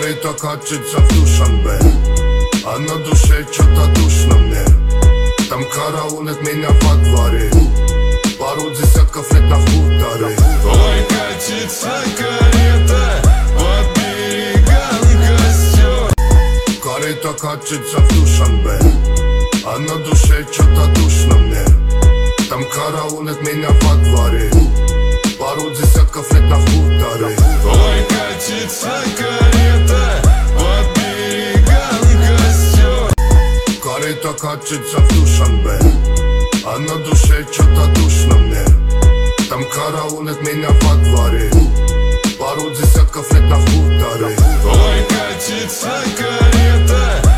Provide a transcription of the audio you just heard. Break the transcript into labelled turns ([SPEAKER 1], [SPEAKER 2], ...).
[SPEAKER 1] Карета катится в Душанбе, а на душе что-то душно мне. Там караулят меня во дворе, пару десятков лет на хуторе.
[SPEAKER 2] Ой, катится карета под берегам костер.
[SPEAKER 1] Карета катится в Душанбе, а на душе что-то душно мне. Там караулят меня во дворе, пару десятков лет на хуторе.
[SPEAKER 2] Ой, катится карета под берегам костер.
[SPEAKER 1] Карета катится в Душанбе, а на душе что-то душно мне. Там караулят меня во дворе, пару десятков лет на хуторе.
[SPEAKER 2] Ой, катится карета